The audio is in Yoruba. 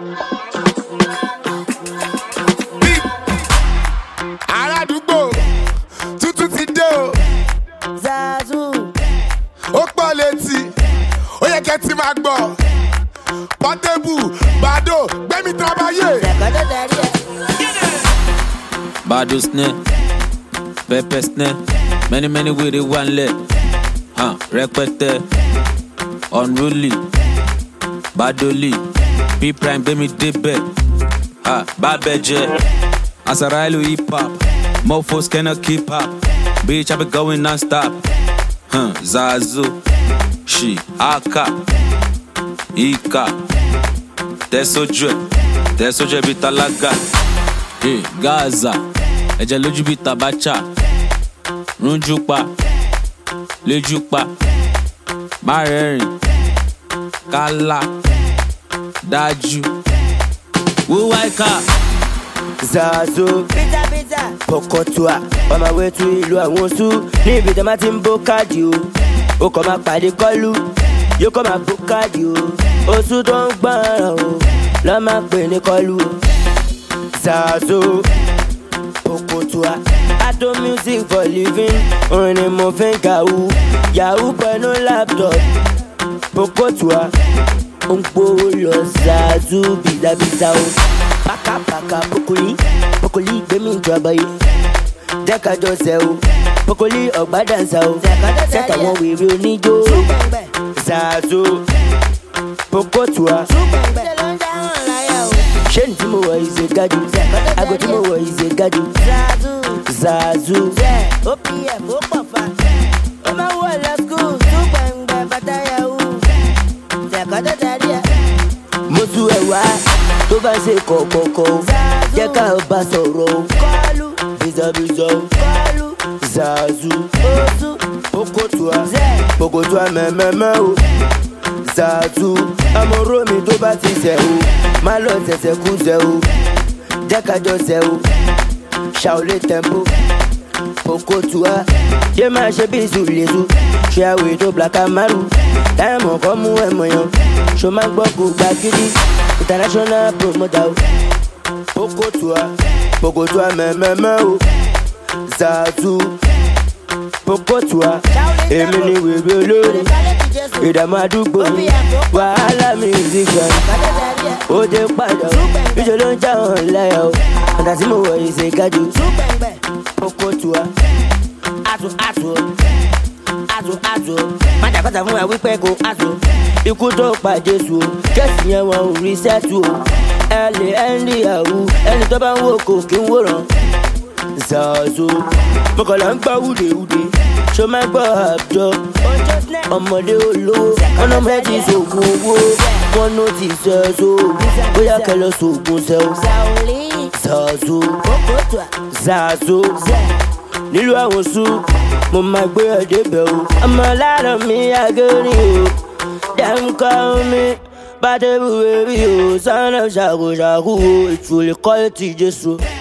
Aládùúgbò tuntun ti dé o. Zazu. Ó pọ̀ létí, ó yẹ kẹ́ ti máa gbọ́. Portable, Bado, gbẹ́mí tábáyé. Bado snare, pepper snare, many with it one leg. Rẹpẹtẹ, unruly, Badoli, P prime gbẹ́mí débẹ̀. Babẹjẹ, Asarailu hip hop, mofos cannot keep up. Bitch, I be going non-stop. Zazu, she, Aka, Ika, Tesoje bi talaga. Gaza, ẹ̀jẹ̀ lójú bí tabacha. Runjupa, Lejupa, Marẹ́rìn, Kala, Dájú, Wuwaika. Zazu. Pizza. Pokotua. On my way to ìlú àwọn Oṣù. Ní ibi tí a máa ti ń bó káàdì o. Ó kàn máa pàdé kọ́lù. Yóò kàn máa bó káàdì o. Oṣù tó ń gbọ́ràn o. Lọ́ máa pè ní kọ́lù o. Zazu. Pokotua. I do music for living. Orin ni mo fi ń kàwú. Yahoo pẹ̀lú laptop. Pokotua. Ó ń gbówó lọ Zazu bìzàbìzà o. Paka Pokoli gbẹ̀mí ìjọba yìí. Jẹ́ ká jọ ṣe o. Pokoli ọ̀gbá dànsá o. Sẹ́tà wọn wèrè oníjó. Zazu Pokotua. Ṣé ní tí mo wọ̀ yìí ṣe gájú? Àgọ́ tí mo wọ̀ yìí ṣe gájú. Zazu OPF ó pọ̀ fa. Ó máa wọ̀ lọ skul. Túgbẹ̀ngbẹ̀ bàtà yahoo. Ṣẹ̀kọ́tọ̀ tẹ̀lé ẹ̀. Mo tú ẹ̀ wá tó bá ṣe kọ̀kọ̀kọ̀. Jẹ́ ká bá sọ̀rọ̀ o. Kọ́lù bìzọ̀bìzọ̀ o. Kọ́lù Zazu Pokotua mẹ́mẹ́mẹ́ o. Zazu amọ̀rọ̀ mi tó bá ti ṣẹ̀ o. Má lọ ṣẹ̀ṣẹ̀ kú ṣẹ̀ o. Jẹ́ ká jọ ṣẹ̀ o. Ṣàolé tempo Pokotua. Yé máa ṣe bí ìṣùlẹ̀ṣù. Ṣé àwẹ̀ tó Black Amaru. Táyàmọ̀ kọ́ mú ẹ̀mọ̀ yan. Ṣo máa gbọ́ kó gbà gidi. International promoter o. Pokotua mẹ́mẹ́mẹ́ o. Zazu Pokotua. Èmi ni wèrè olórí. Ìdààmú àdúgbò mi. Wàhálà musician. Ó dé padà o. Ìṣòro ló ń já wọn láyà o. Ọ̀dà tí mo wọ̀ yìí ṣe gájú. Pokotua. Azu. Májàkọ́ta fún wa wípé kò azu. Ikú tó pa Jésù o. Kẹ́sì yẹn wọn ò rí sẹ́tù o. Ẹ lè ẹ́ndì àwù. Ẹni tó bá ń wò kò kí ń wòran. Zazu mọ̀kànlá ń gbá wúdewúde. Ṣo máa gbọ́ àbjọ. Ọmọdé olówó. Wọ́n náà mẹ́tì sògùn owó. Wọ́n ló ti sẹ́so. Bóyá kẹlẹ́ sògùn sẹ́ o. Zazu nílùú àwọn Oṣù. Mo máa gbé ọdẹ bẹ̀ o. Ọmọ lára mi agẹ́rì o. Dem call me Portable baby o. Son of Shaku o. Ìtúlẹ̀ kọ́ ti Jésù.